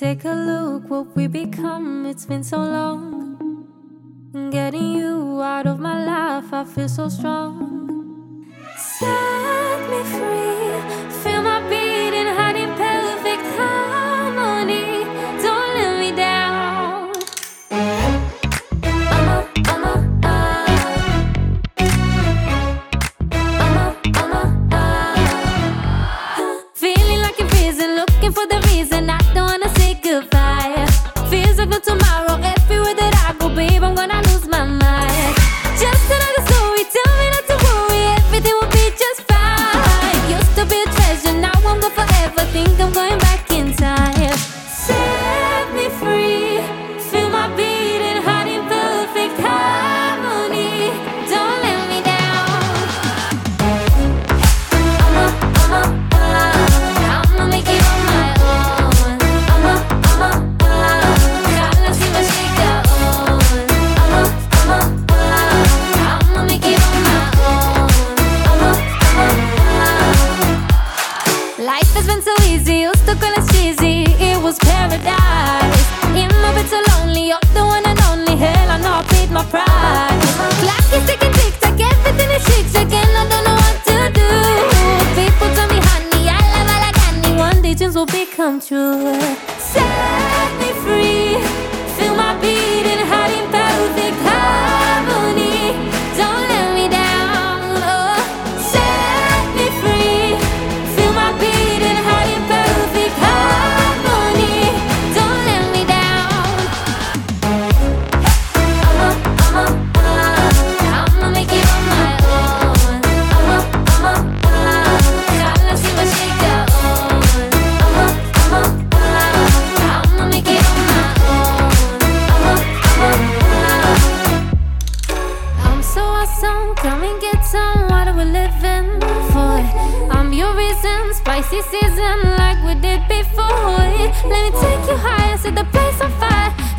take a look what we become. It's been so long. Getting you out of my life, I feel so strong. Set me free, feel my beating heart in perfect harmony. Don't let me down. Feeling like a prison, looking for the reason I don't wanna say goodbye. Feels like no tomorrow, everywhere that I go, babe, I'm gonna lose my mind. Just another story, tell me not to worry, everything will be just fine. Used to be a treasure, now I'm gone forever, think I'm going back in time. Set me free, feel my beating heart in perfect harmony. Don't let me down. I'ma make it on my own. Gotta see my shaker on. I'ma make it on my own. Life has been so easy, used to call us cheesy. It was paradise. In my bed so lonely, you're the one and only. Hell, I know I paid my price. Clock is ticking, tick tock, everything is chic and I don't know what to do. People tell me, honey, I love all I got. One day dreams will become true. Set me free, feel my beating heart in perfect harmony. Don't let me down. Oh, set me free, feel my beating heart in perfect harmony. Don't let me down. I'ma make it on my own. Gotta see my shaker on. I'ma make it on my own. I'm so awesome, come and get some. What are we living for? I'm your reason, spicy season like we did before. Let me take you higher, set the place on fire.